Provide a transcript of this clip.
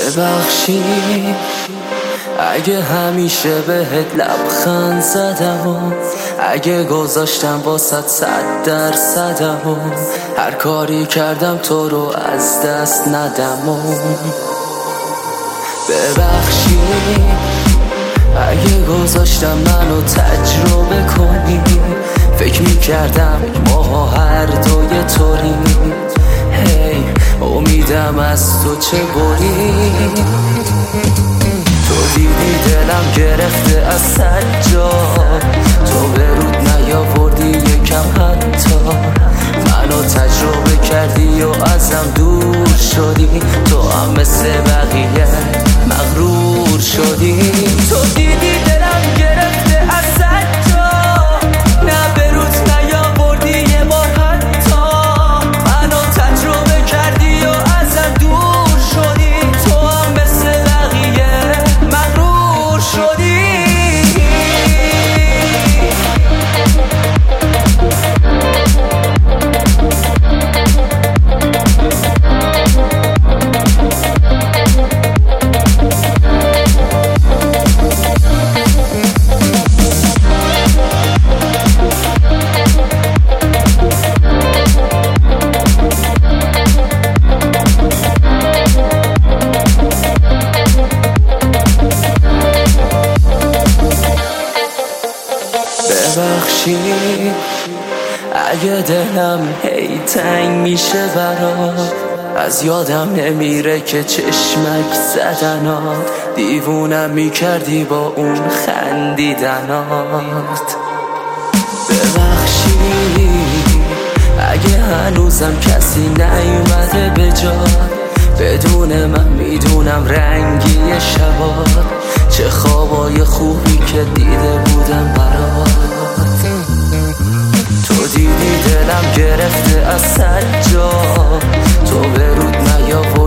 ببخشی اگه همیشه بهت لبخند زدم و اگه گذاشتم واسط 100%م و هر کاری کردم تو رو از دست ندم و ببخشی اگه گذاشتم منو تجربه کنی فکر میکردم ما هر دوی طوریم هی امیدم از تو چه بری تو دیدی دلم گرفته از سجا تو به رود نیاوردی یکم حتی منو تجربه کردی و ازم دور شدی تو هم مثل بقیه مغرور شدی تو دیدی دلم گرفته از سجا نه به رود نیاوردی یه بار حتی منو تجربه کردی و ازم دور شدی تو هم مثل بقیه مغرور شدی ببخشی اگه دلم هی تنگ میشه برات از یادم نمیره که چشمک زدنات دیوونم میکردی با اون خندیدنات ببخشی اگه هنوزم کسی نیومده به جات بدون من میدونم رنگی شبات چه خوابای خوبی که دیده بودم برات تو دیدی دلم گرفته از سجا تو به رود نیاوردی